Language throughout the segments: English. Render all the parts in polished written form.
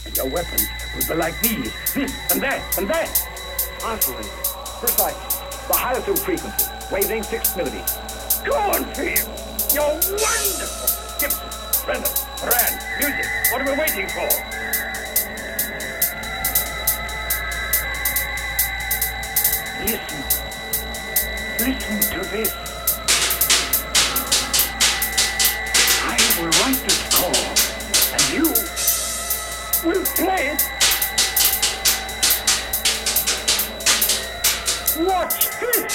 And your weapons will be like these, this and that and that. Oscillate. Precise. The highest of frequencies. Wavelength 6 millimeters. Go on, feel. You're wonderful. Gibson, Brennan, Moran, music. What are we waiting for? Listen. Listen to this. I will write this score, and you will play it. Watch this.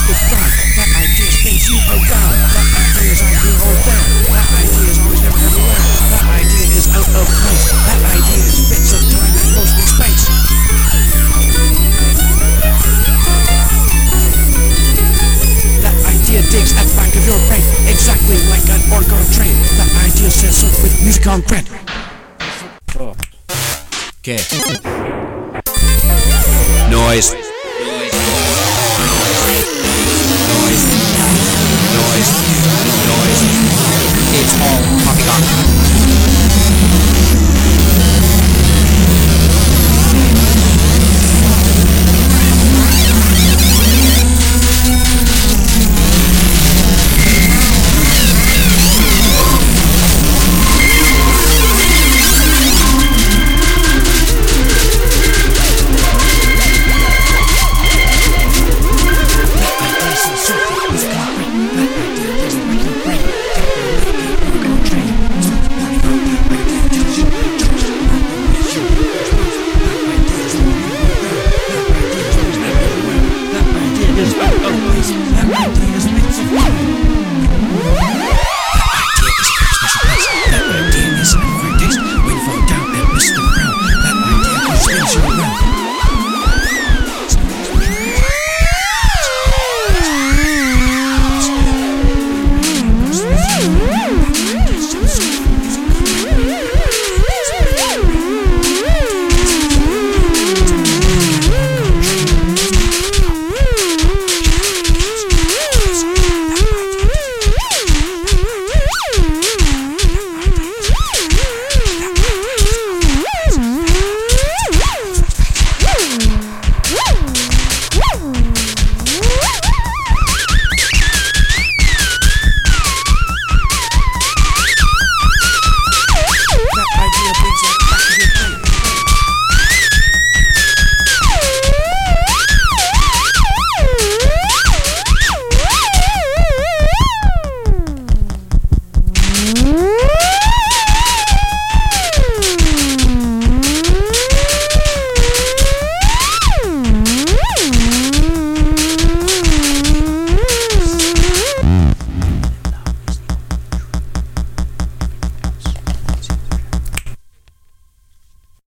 with pride. That idea spins you around. That idea is out here or there. That idea is always never everywhere. That idea is out of place. That idea is bits of time and mostly space. That idea digs at the back of your brain, exactly like an Orgo train. That idea says so with music on print. Okay. Noise. Noise. It's all poppycock. That idea is bits of time.